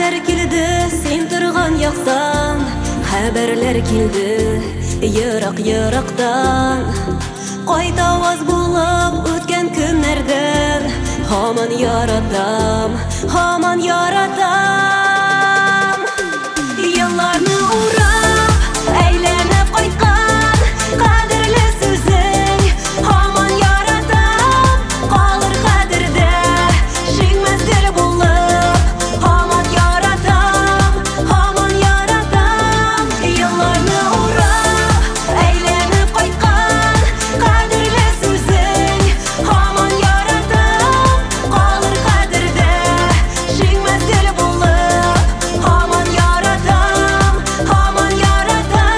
Хәбәрләр килде син торган яктан, хәбәрләр килде ерак-ерактан. Кайта ваз булып үткән көннәрдән, һаман яратам, һаман яратам. Елларны урап, әйләнеп кайткан кадерле сүзең, һаман яратам, калыр кадердә җиңмәс булып. Һаман яратам, һаман яратам. Елларны урап, әйләнеп кайткан кадерле сүзең, һаман яратам, калыр кадердә җиңмәс булып. Һаман яратам, һаман яратам.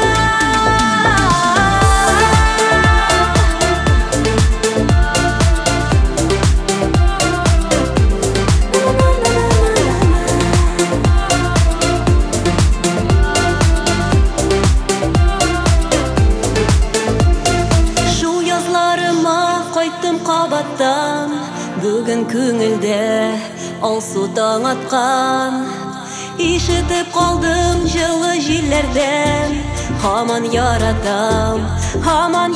Шул язларыма кайттым кабаттан, бүген күңелдә алсу таң аткан. Ишетеп калдым җылы җилләрдән, һаман яратам, һаман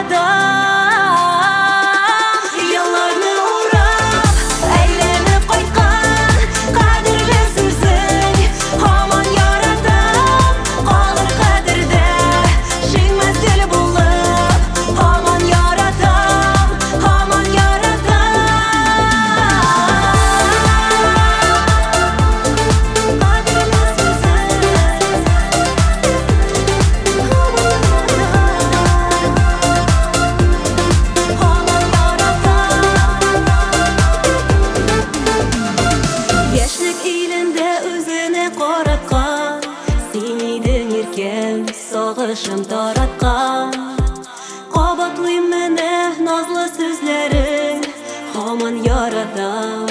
яратам. Елларны урап, әйләнеп кайткан кадерле сүзең, һаман яратам, калыр кадердә җиңмәс булып. Һаман яратам, һаман яратам. Кадерле сүзең, һаман яратам. Яшьлек илендә үзенә караткан, син идең иркәм, сагышым тараткан. Кабатлыйм менә назлы сүзләрең, һаман яратам,